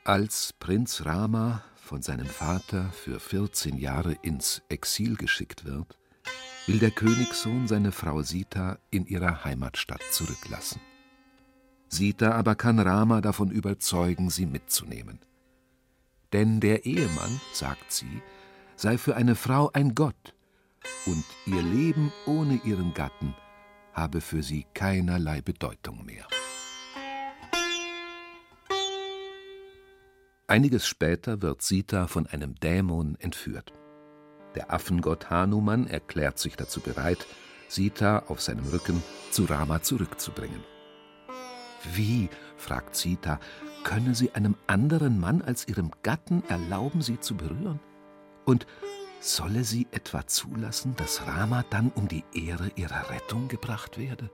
Als Prinz Rama von seinem Vater für 14 Jahre ins Exil geschickt wird, will der Königssohn seine Frau Sita in ihrer Heimatstadt zurücklassen. Sita aber kann Rama davon überzeugen, sie mitzunehmen. Denn der Ehemann, sagt sie, sei für eine Frau ein Gott, und ihr Leben ohne ihren Gatten habe für sie keinerlei Bedeutung mehr. Einiges später wird Sita von einem Dämon entführt. Der Affengott Hanuman erklärt sich dazu bereit, Sita auf seinem Rücken zu Rama zurückzubringen. Wie, fragt Sita, könne sie einem anderen Mann als ihrem Gatten erlauben, sie zu berühren? Und solle sie etwa zulassen, dass Rama dann um die Ehre ihrer Rettung gebracht werde?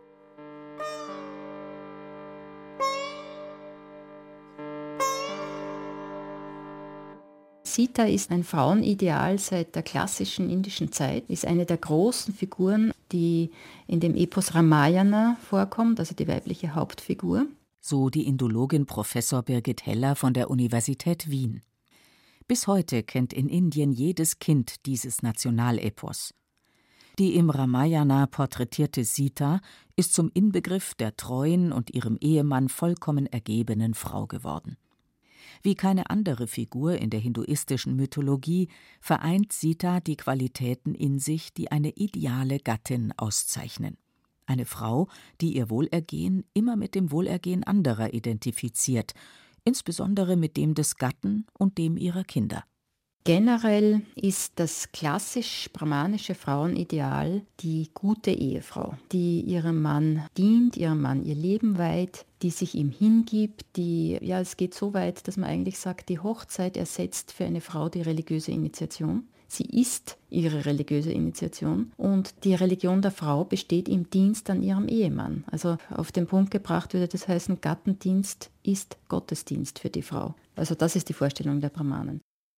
Sita ist ein Frauenideal seit der klassischen indischen Zeit, ist eine der großen Figuren, die in dem Epos Ramayana vorkommt, also die weibliche Hauptfigur. So die Indologin Professor Birgit Heller von der Universität Wien. Bis heute kennt in Indien jedes Kind dieses Nationalepos. Die im Ramayana porträtierte Sita ist zum Inbegriff der treuen und ihrem Ehemann vollkommen ergebenen Frau geworden. Wie keine andere Figur in der hinduistischen Mythologie vereint Sita die Qualitäten in sich, die eine ideale Gattin auszeichnen. Eine Frau, die ihr Wohlergehen immer mit dem Wohlergehen anderer identifiziert, insbesondere mit dem des Gatten und dem ihrer Kinder. Generell ist das klassisch-brahmanische Frauenideal die gute Ehefrau, die ihrem Mann dient, ihrem Mann ihr Leben weiht, die sich ihm hingibt, es geht so weit, dass man eigentlich sagt, die Hochzeit ersetzt für eine Frau die religiöse Initiation. Sie ist ihre religiöse Initiation und die Religion der Frau besteht im Dienst an ihrem Ehemann. Also auf den Punkt gebracht würde das heißen, Gattendienst ist Gottesdienst für die Frau. Also das ist die Vorstellung der Brahmanen.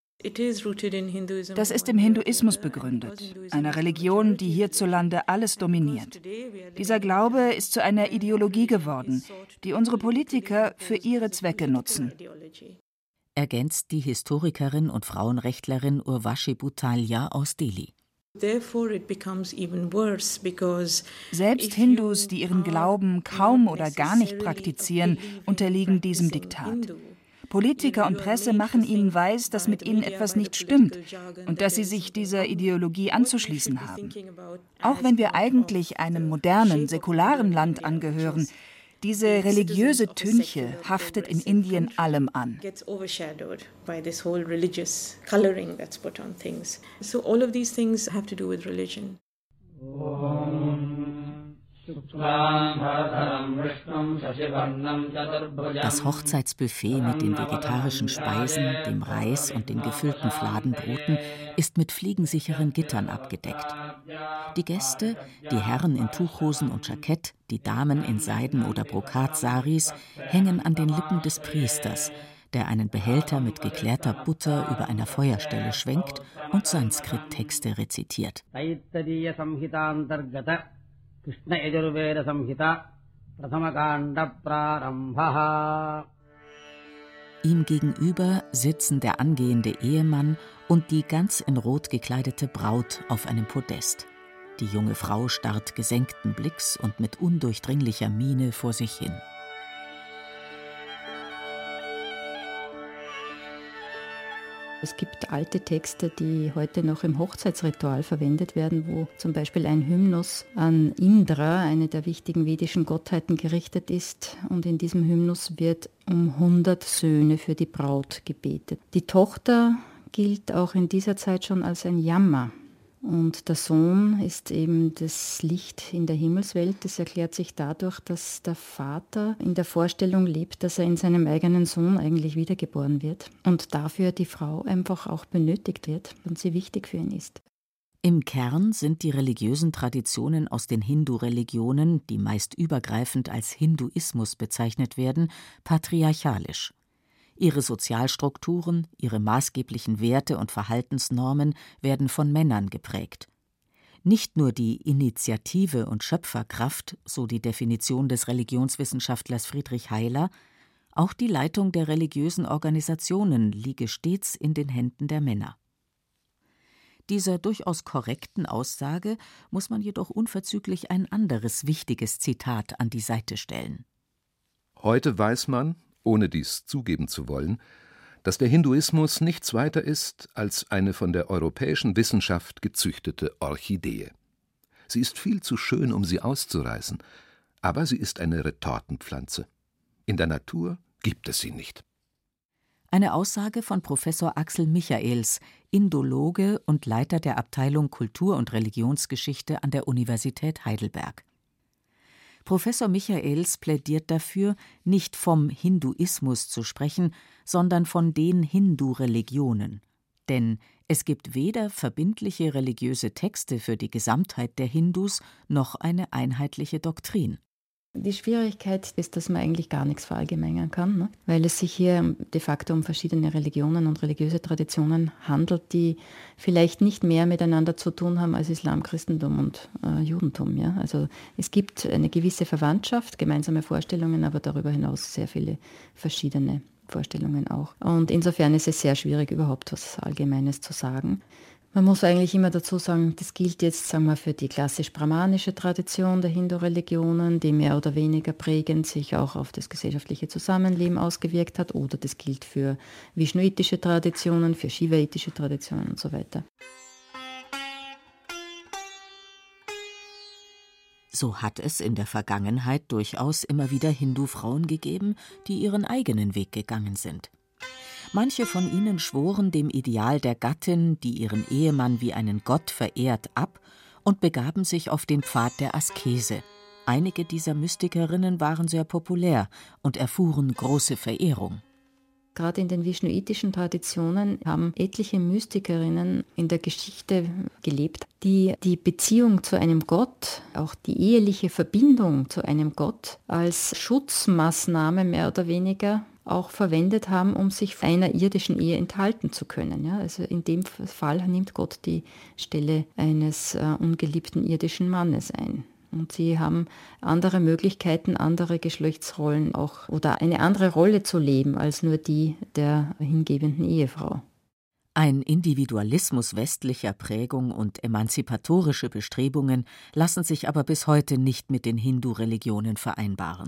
Das ist im Hinduismus begründet, einer Religion, die hierzulande alles dominiert. Dieser Glaube ist zu einer Ideologie geworden, die unsere Politiker für ihre Zwecke nutzen. Ergänzt die Historikerin und Frauenrechtlerin Urvashi Butalia aus Delhi. Selbst Hindus, die ihren Glauben kaum oder gar nicht praktizieren, unterliegen diesem Diktat. Politiker und Presse machen ihnen weiß, dass mit ihnen etwas nicht stimmt und dass sie sich dieser Ideologie anzuschließen haben. Auch wenn wir eigentlich einem modernen, säkularen Land angehören, diese religiöse Tünche haftet in Indien allem an. Das Hochzeitsbuffet mit den vegetarischen Speisen, dem Reis und den gefüllten Fladenbroten ist mit fliegensicheren Gittern abgedeckt. Die Gäste, die Herren in Tuchhosen und Jackett, die Damen in Seiden- oder Brokatsaris, hängen an den Lippen des Priesters, der einen Behälter mit geklärter Butter über einer Feuerstelle schwenkt und Sanskrit-Texte rezitiert. Krishna Yajurveda Samhita Prathamakanda Prarambhaha. Ihm gegenüber sitzen der angehende Ehemann und die ganz in Rot gekleidete Braut auf einem Podest. Die junge Frau starrt gesenkten Blicks und mit undurchdringlicher Miene vor sich hin. Es gibt alte Texte, die heute noch im Hochzeitsritual verwendet werden, wo zum Beispiel ein Hymnus an Indra, eine der wichtigen vedischen Gottheiten, gerichtet ist. Und in diesem Hymnus wird um 100 Söhne für die Braut gebetet. Die Tochter gilt auch in dieser Zeit schon als ein Yama. Und der Sohn ist eben das Licht in der Himmelswelt. Das erklärt sich dadurch, dass der Vater in der Vorstellung lebt, dass er in seinem eigenen Sohn eigentlich wiedergeboren wird und dafür die Frau einfach auch benötigt wird und sie wichtig für ihn ist. Im Kern sind die religiösen Traditionen aus den Hindu-Religionen, die meist übergreifend als Hinduismus bezeichnet werden, patriarchalisch. Ihre Sozialstrukturen, ihre maßgeblichen Werte und Verhaltensnormen werden von Männern geprägt. Nicht nur die Initiative und Schöpferkraft, so die Definition des Religionswissenschaftlers Friedrich Heiler, Auch die Leitung der religiösen Organisationen liege stets in den Händen der Männer. Dieser durchaus korrekten Aussage muss man jedoch unverzüglich ein anderes wichtiges Zitat an die Seite stellen. Heute weiß man, ohne dies zugeben zu wollen, dass der Hinduismus nichts weiter ist als eine von der europäischen Wissenschaft gezüchtete Orchidee. Sie ist viel zu schön, um sie auszureißen, aber sie ist eine Retortenpflanze. In der Natur gibt es sie nicht. Eine Aussage von Professor Axel Michaels, Indologe und Leiter der Abteilung Kultur- und Religionsgeschichte an der Universität Heidelberg. Professor Michaels plädiert dafür, nicht vom Hinduismus zu sprechen, sondern von den Hindu-Religionen. Denn es gibt weder verbindliche religiöse Texte für die Gesamtheit der Hindus noch eine einheitliche Doktrin. Die Schwierigkeit ist, dass man eigentlich gar nichts verallgemeinern kann, ne? Weil es sich hier de facto um verschiedene Religionen und religiöse Traditionen handelt, die vielleicht nicht mehr miteinander zu tun haben als Islam, Christentum und Judentum. Ja? Also es gibt eine gewisse Verwandtschaft, gemeinsame Vorstellungen, aber darüber hinaus sehr viele verschiedene Vorstellungen auch. Und insofern ist es sehr schwierig, überhaupt was Allgemeines zu sagen. Man muss eigentlich immer dazu sagen, das gilt jetzt, sagen wir, für die klassisch-brahmanische Tradition der Hindu-Religionen, die mehr oder weniger prägend sich auch auf das gesellschaftliche Zusammenleben ausgewirkt hat, oder das gilt für vishnuitische Traditionen, für shivaitische Traditionen und so weiter. So hat es in der Vergangenheit durchaus immer wieder Hindu-Frauen gegeben, die ihren eigenen Weg gegangen sind. Manche von ihnen schworen dem Ideal der Gattin, die ihren Ehemann wie einen Gott verehrt, ab und begaben sich auf den Pfad der Askese. Einige dieser Mystikerinnen waren sehr populär und erfuhren große Verehrung. Gerade in den vishnuitischen Traditionen haben etliche Mystikerinnen in der Geschichte gelebt, die die Beziehung zu einem Gott, auch die eheliche Verbindung zu einem Gott als Schutzmaßnahme mehr oder weniger auch verwendet haben, um sich einer irdischen Ehe enthalten zu können. Ja, also in dem Fall nimmt Gott die Stelle eines ungeliebten irdischen Mannes ein. Und sie haben andere Möglichkeiten, andere Geschlechtsrollen auch oder eine andere Rolle zu leben als nur die der hingebenden Ehefrau. Ein Individualismus westlicher Prägung und emanzipatorische Bestrebungen lassen sich aber bis heute nicht mit den Hindu-Religionen vereinbaren.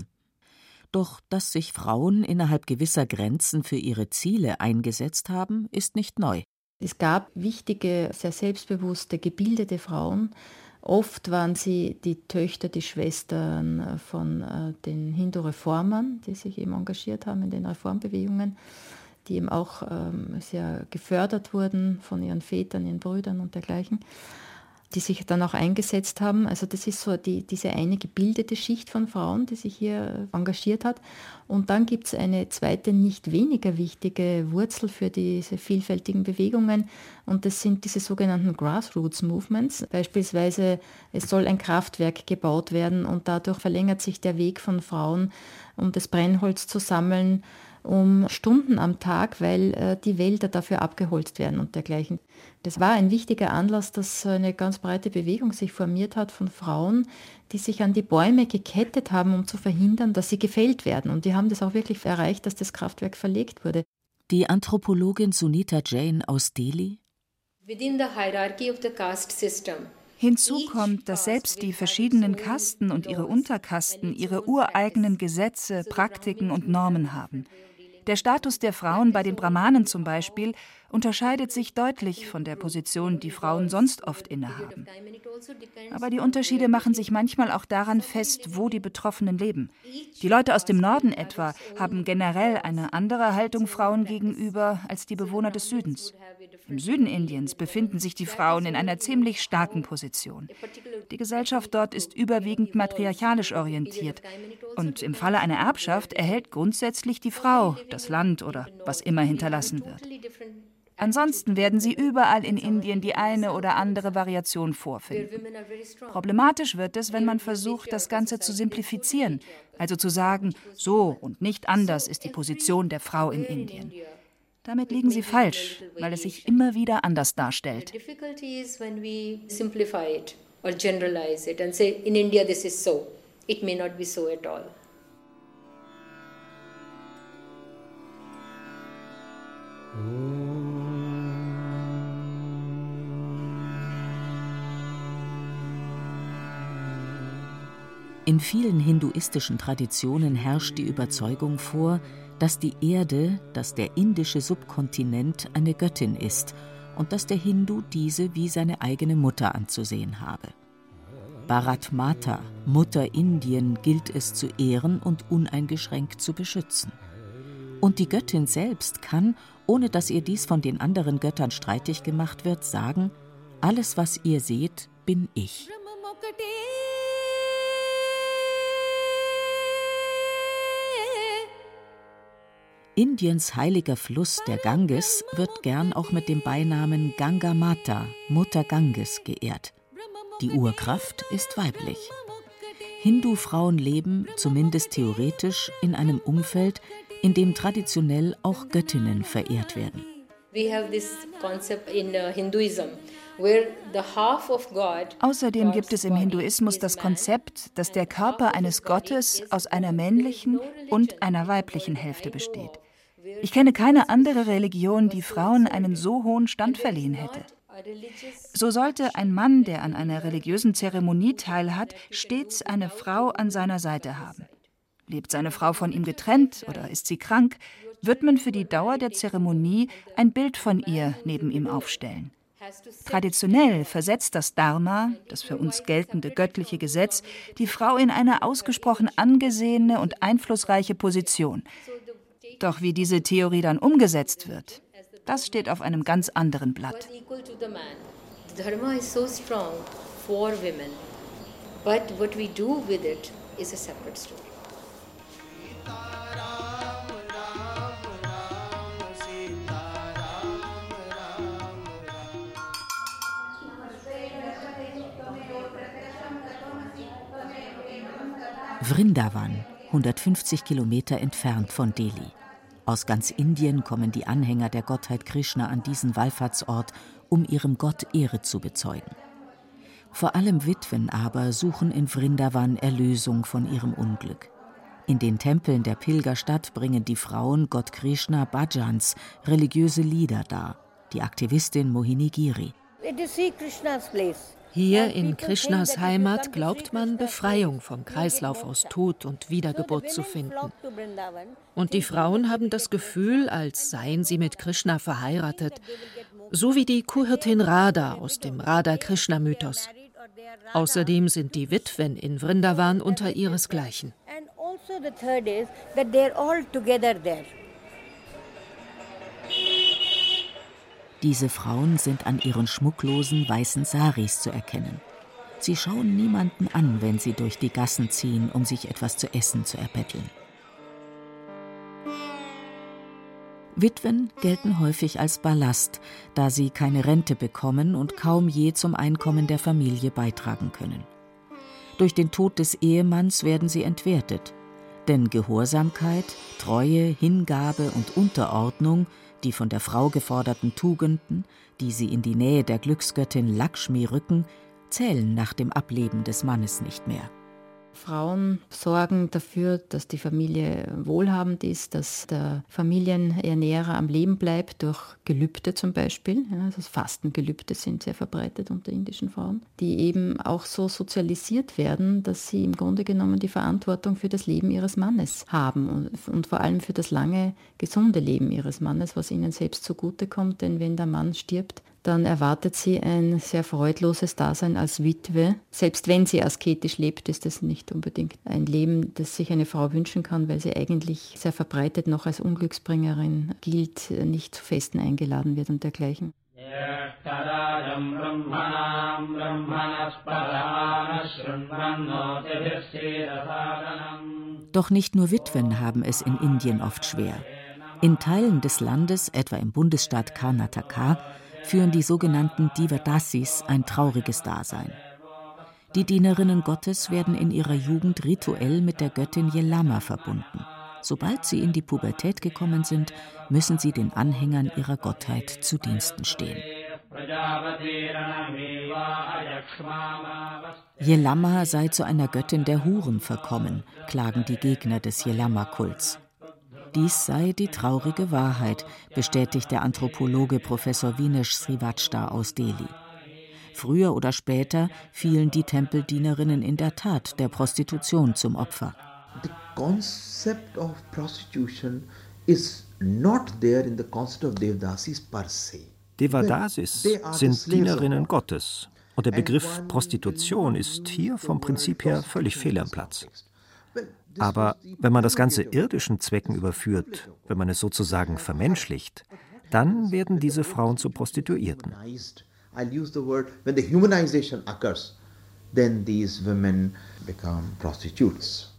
Doch dass sich Frauen innerhalb gewisser Grenzen für ihre Ziele eingesetzt haben, ist nicht neu. Es gab wichtige, sehr selbstbewusste, gebildete Frauen. Oft waren sie die Töchter, die Schwestern von den Hindu-Reformern, die sich eben engagiert haben in den Reformbewegungen, die eben auch sehr gefördert wurden von ihren Vätern, ihren Brüdern und dergleichen, die sich dann auch eingesetzt haben. Also das ist so diese eine gebildete Schicht von Frauen, die sich hier engagiert hat. Und dann gibt es eine zweite, nicht weniger wichtige Wurzel für diese vielfältigen Bewegungen. Und das sind diese sogenannten Grassroots Movements. Beispielsweise, es soll ein Kraftwerk gebaut werden und dadurch verlängert sich der Weg von Frauen, um das Brennholz zu sammeln, um Stunden am Tag, weil die Wälder dafür abgeholzt werden und dergleichen. Das war ein wichtiger Anlass, dass eine ganz breite Bewegung sich formiert hat von Frauen, die sich an die Bäume gekettet haben, um zu verhindern, dass sie gefällt werden. Und die haben das auch wirklich erreicht, dass das Kraftwerk verlegt wurde. Die Anthropologin Sunita Jain aus Delhi: Within the hierarchy of the caste system, hinzu kommt, dass selbst die verschiedenen Kasten und ihre Unterkasten ihre ureigenen Gesetze, Praktiken und Normen haben. Der Status der Frauen bei den Brahmanen zum Beispiel unterscheidet sich deutlich von der Position, die Frauen sonst oft innehaben. Aber die Unterschiede machen sich manchmal auch daran fest, wo die Betroffenen leben. Die Leute aus dem Norden etwa haben generell eine andere Haltung Frauen gegenüber als die Bewohner des Südens. Im Süden Indiens befinden sich die Frauen in einer ziemlich starken Position. Die Gesellschaft dort ist überwiegend matriarchalisch orientiert. Und im Falle einer Erbschaft erhält grundsätzlich die Frau das Land oder was immer hinterlassen wird. Ansonsten werden Sie überall in Indien die eine oder andere Variation vorfinden. Problematisch wird es, wenn man versucht, das Ganze zu simplifizieren, also zu sagen, so und nicht anders ist die Position der Frau in Indien. Damit liegen Sie falsch, weil es sich immer wieder anders darstellt. In vielen hinduistischen Traditionen herrscht die Überzeugung vor, dass die Erde, dass der indische Subkontinent eine Göttin ist und dass der Hindu diese wie seine eigene Mutter anzusehen habe. Bharat Mata, Mutter Indien, gilt es zu ehren und uneingeschränkt zu beschützen. Und die Göttin selbst kann, ohne dass ihr dies von den anderen Göttern streitig gemacht wird, sagen: Alles, was ihr seht, bin ich. Indiens heiliger Fluss, der Ganges, wird gern auch mit dem Beinamen Ganga Mata, Mutter Ganges, geehrt. Die Urkraft ist weiblich. Hindu-Frauen leben, zumindest theoretisch, in einem Umfeld, in dem traditionell auch Göttinnen verehrt werden. Außerdem gibt es im Hinduismus das Konzept, dass der Körper eines Gottes aus einer männlichen und einer weiblichen Hälfte besteht. Ich kenne keine andere Religion, die Frauen einen so hohen Stand verliehen hätte. So sollte ein Mann, der an einer religiösen Zeremonie teilhat, stets eine Frau an seiner Seite haben. Lebt seine Frau von ihm getrennt oder ist sie krank, wird man für die Dauer der Zeremonie ein Bild von ihr neben ihm aufstellen. Traditionell versetzt das Dharma, das für uns geltende göttliche Gesetz, die Frau in eine ausgesprochen angesehene und einflussreiche Position. Doch wie diese Theorie dann umgesetzt wird, das steht auf einem ganz anderen Blatt. Dharma is so strong for women, but what we do with it is a separate story. Vrindavan, 150 Kilometer entfernt von Delhi. Aus ganz Indien kommen die Anhänger der Gottheit Krishna an diesen Wallfahrtsort, um ihrem Gott Ehre zu bezeugen. Vor allem Witwen aber suchen in Vrindavan Erlösung von ihrem Unglück. In den Tempeln der Pilgerstadt bringen die Frauen Gott Krishna Bhajans, religiöse Lieder dar. Die Aktivistin Mohini Giri. Hier in Krishnas Heimat glaubt man, Befreiung vom Kreislauf aus Tod und Wiedergeburt zu finden. Und die Frauen haben das Gefühl, als seien sie mit Krishna verheiratet, so wie die Kuhhirtin Radha aus dem Radha-Krishna-Mythos. Außerdem sind die Witwen in Vrindavan unter ihresgleichen. Diese Frauen sind an ihren schmucklosen weißen Saris zu erkennen. Sie schauen niemanden an, wenn sie durch die Gassen ziehen, um sich etwas zu essen zu erbetteln. Witwen gelten häufig als Ballast, da sie keine Rente bekommen und kaum je zum Einkommen der Familie beitragen können. Durch den Tod des Ehemanns werden sie entwertet. Denn Gehorsamkeit, Treue, Hingabe und Unterordnung, die von der Frau geforderten Tugenden, die sie in die Nähe der Glücksgöttin Lakshmi rücken, zählen nach dem Ableben des Mannes nicht mehr. Frauen sorgen dafür, dass die Familie wohlhabend ist, dass der Familienernährer am Leben bleibt, durch Gelübde zum Beispiel. Ja, also Fastengelübde sind sehr verbreitet unter indischen Frauen, die eben auch so sozialisiert werden, dass sie im Grunde genommen die Verantwortung für das Leben ihres Mannes haben und vor allem für das lange, gesunde Leben ihres Mannes, was ihnen selbst zugutekommt. Denn wenn der Mann stirbt, dann erwartet sie ein sehr freudloses Dasein als Witwe. Selbst wenn sie asketisch lebt, ist das nicht unbedingt ein Leben, das sich eine Frau wünschen kann, weil sie eigentlich sehr verbreitet noch als Unglücksbringerin gilt, nicht zu Festen eingeladen wird und dergleichen. Doch nicht nur Witwen haben es in Indien oft schwer. In Teilen des Landes, etwa im Bundesstaat Karnataka, führen die sogenannten Divadasis ein trauriges Dasein. Die Dienerinnen Gottes werden in ihrer Jugend rituell mit der Göttin Yellamma verbunden. Sobald sie in die Pubertät gekommen sind, müssen sie den Anhängern ihrer Gottheit zu Diensten stehen. Yellamma sei zu einer Göttin der Huren verkommen, klagen die Gegner des Yellamma-Kults. Dies sei die traurige Wahrheit, bestätigt der Anthropologe Professor Vinesh Srivastava aus Delhi. Früher oder später fielen die Tempeldienerinnen in der Tat der Prostitution zum Opfer. The concept of prostitution is not there in the concept of Devadasis per se. Devadasis sind Dienerinnen Gottes. Und der Begriff Prostitution ist hier vom Prinzip her völlig fehl am Platz. Aber wenn man das Ganze irdischen Zwecken überführt, wenn man es sozusagen vermenschlicht, dann werden diese Frauen zu Prostituierten. I'll use the word, when the humanization occurs, then these women become prostitutes.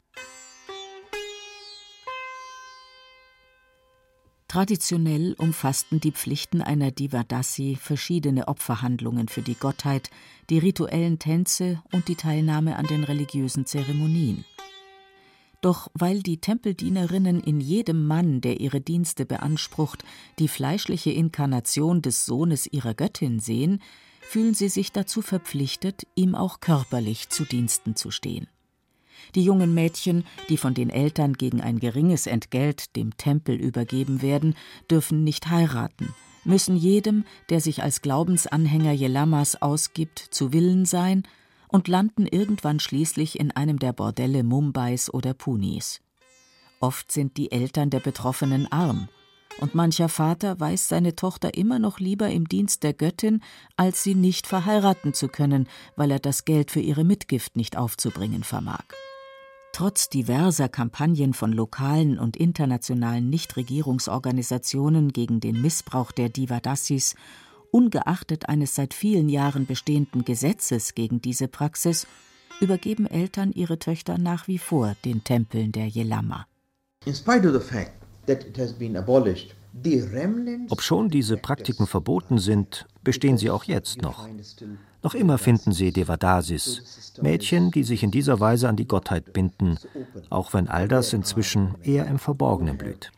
Traditionell umfassten die Pflichten einer Devadasi verschiedene Opferhandlungen für die Gottheit, die rituellen Tänze und die Teilnahme an den religiösen Zeremonien. Doch weil die Tempeldienerinnen in jedem Mann, der ihre Dienste beansprucht, die fleischliche Inkarnation des Sohnes ihrer Göttin sehen, fühlen sie sich dazu verpflichtet, ihm auch körperlich zu Diensten zu stehen. Die jungen Mädchen, die von den Eltern gegen ein geringes Entgelt dem Tempel übergeben werden, dürfen nicht heiraten, müssen jedem, der sich als Glaubensanhänger Yelamas ausgibt, zu Willen sein und landen irgendwann schließlich in einem der Bordelle Mumbais oder Punes. Oft sind die Eltern der Betroffenen arm, und mancher Vater weiß seine Tochter immer noch lieber im Dienst der Göttin, als sie nicht verheiraten zu können, weil er das Geld für ihre Mitgift nicht aufzubringen vermag. Trotz diverser Kampagnen von lokalen und internationalen Nichtregierungsorganisationen gegen den Missbrauch der Devadasis, ungeachtet eines seit vielen Jahren bestehenden Gesetzes gegen diese Praxis, übergeben Eltern ihre Töchter nach wie vor den Tempeln der Yelama. Obschon diese Praktiken verboten sind, bestehen sie auch jetzt noch. Noch immer finden Sie Devadasis, Mädchen, die sich in dieser Weise an die Gottheit binden, auch wenn all das inzwischen eher im Verborgenen blüht.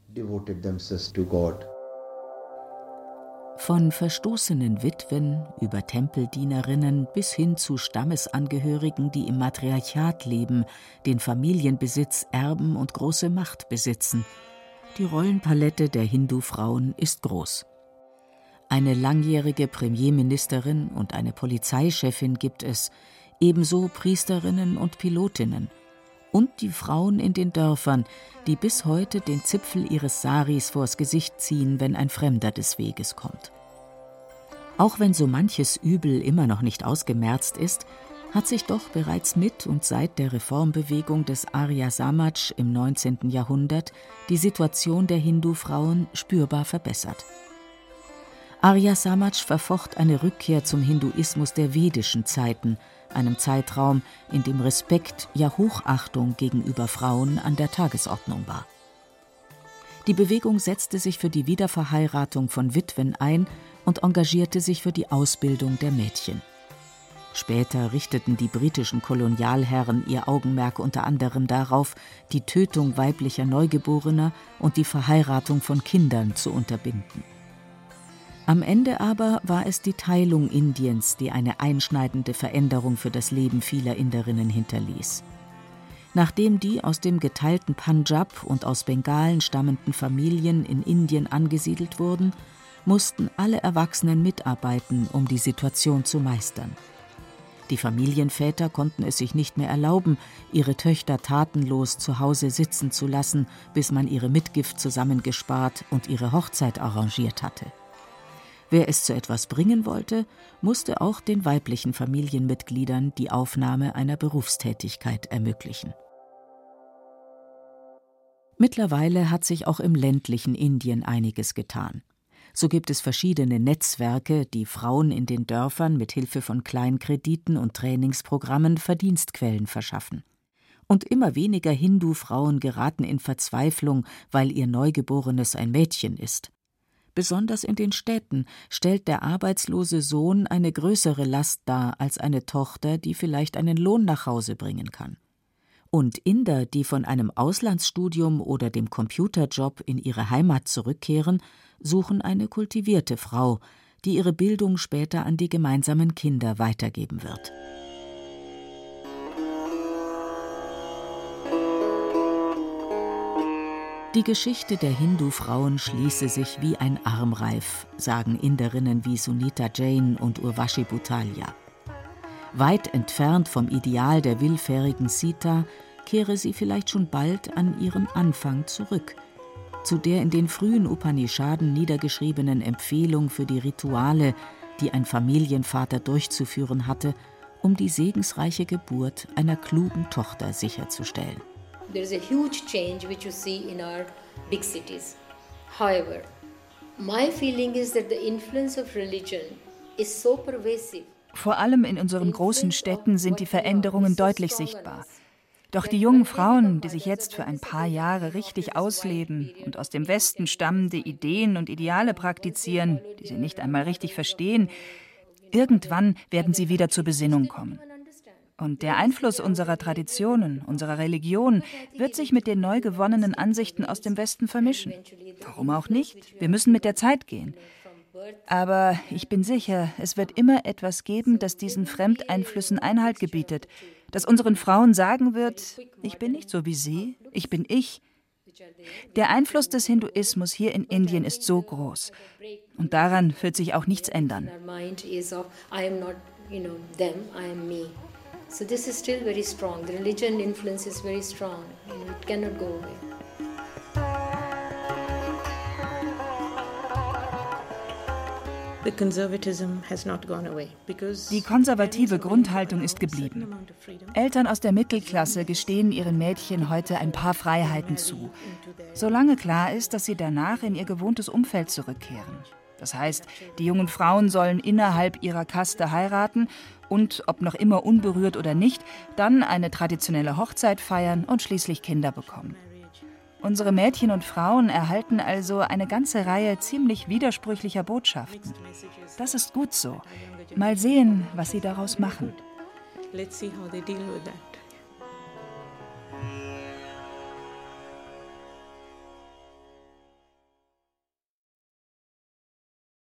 Von verstoßenen Witwen über Tempeldienerinnen bis hin zu Stammesangehörigen, die im Matriarchat leben, den Familienbesitz erben und große Macht besitzen. Die Rollenpalette der Hindu-Frauen ist groß. Eine langjährige Premierministerin und eine Polizeichefin gibt es, ebenso Priesterinnen und Pilotinnen. Und die Frauen in den Dörfern, die bis heute den Zipfel ihres Saris vors Gesicht ziehen, wenn ein Fremder des Weges kommt. Auch wenn so manches Übel immer noch nicht ausgemerzt ist, hat sich doch bereits mit und seit der Reformbewegung des Arya Samaj im 19. Jahrhundert die Situation der Hindu-Frauen spürbar verbessert. Arya Samaj verfocht eine Rückkehr zum Hinduismus der vedischen Zeiten, einem Zeitraum, in dem Respekt, ja Hochachtung gegenüber Frauen an der Tagesordnung war. Die Bewegung setzte sich für die Wiederverheiratung von Witwen ein und engagierte sich für die Ausbildung der Mädchen. Später richteten die britischen Kolonialherren ihr Augenmerk unter anderem darauf, die Tötung weiblicher Neugeborener und die Verheiratung von Kindern zu unterbinden. Am Ende aber war es die Teilung Indiens, die eine einschneidende Veränderung für das Leben vieler Inderinnen hinterließ. Nachdem die aus dem geteilten Punjab und aus Bengalen stammenden Familien in Indien angesiedelt wurden, mussten alle Erwachsenen mitarbeiten, um die Situation zu meistern. Die Familienväter konnten es sich nicht mehr erlauben, ihre Töchter tatenlos zu Hause sitzen zu lassen, bis man ihre Mitgift zusammengespart und ihre Hochzeit arrangiert hatte. Wer es zu etwas bringen wollte, musste auch den weiblichen Familienmitgliedern die Aufnahme einer Berufstätigkeit ermöglichen. Mittlerweile hat sich auch im ländlichen Indien einiges getan. So gibt es verschiedene Netzwerke, die Frauen in den Dörfern mit Hilfe von Kleinkrediten und Trainingsprogrammen Verdienstquellen verschaffen. Und immer weniger Hindu-Frauen geraten in Verzweiflung, weil ihr Neugeborenes ein Mädchen ist. Besonders in den Städten stellt der arbeitslose Sohn eine größere Last dar als eine Tochter, die vielleicht einen Lohn nach Hause bringen kann. Und Inder, die von einem Auslandsstudium oder dem Computerjob in ihre Heimat zurückkehren, suchen eine kultivierte Frau, die ihre Bildung später an die gemeinsamen Kinder weitergeben wird. Die Geschichte der Hindu-Frauen schließe sich wie ein Armreif, sagen Inderinnen wie Sunita Jain und Urvashi Butalia. Weit entfernt vom Ideal der willfährigen Sita kehre sie vielleicht schon bald an ihren Anfang zurück, zu der in den frühen Upanishaden niedergeschriebenen Empfehlung für die Rituale, die ein Familienvater durchzuführen hatte, um die segensreiche Geburt einer klugen Tochter sicherzustellen. There is a huge change which you see in our big cities. However, my feeling is that the influence of religion is so pervasive. Vor allem in unseren großen Städten sind die Veränderungen deutlich sichtbar. Doch die jungen Frauen, die sich jetzt für ein paar Jahre richtig ausleben und aus dem Westen stammende Ideen und Ideale praktizieren, die sie nicht einmal richtig verstehen, irgendwann werden sie wieder zur Besinnung kommen. Und der Einfluss unserer Traditionen, unserer Religion, wird sich mit den neu gewonnenen Ansichten aus dem Westen vermischen. Warum auch nicht? Wir müssen mit der Zeit gehen. Aber ich bin sicher, es wird immer etwas geben, das diesen Fremdeinflüssen Einhalt gebietet, das unseren Frauen sagen wird, ich bin nicht so wie Sie, ich bin ich. Der Einfluss des Hinduismus hier in Indien ist so groß. Und daran wird sich auch nichts ändern. So this is still very strong. The religion influence is very strong and it cannot go away. Die konservative Grundhaltung ist geblieben. Eltern aus der Mittelklasse gestehen ihren Mädchen heute ein paar Freiheiten zu, solange klar ist, dass sie danach in ihr gewohntes Umfeld zurückkehren. Das heißt, die jungen Frauen sollen innerhalb ihrer Kaste heiraten und, ob noch immer unberührt oder nicht, dann eine traditionelle Hochzeit feiern und schließlich Kinder bekommen. Unsere Mädchen und Frauen erhalten also eine ganze Reihe ziemlich widersprüchlicher Botschaften. Das ist gut so. Mal sehen, was sie daraus machen. Let's see how they deal with that.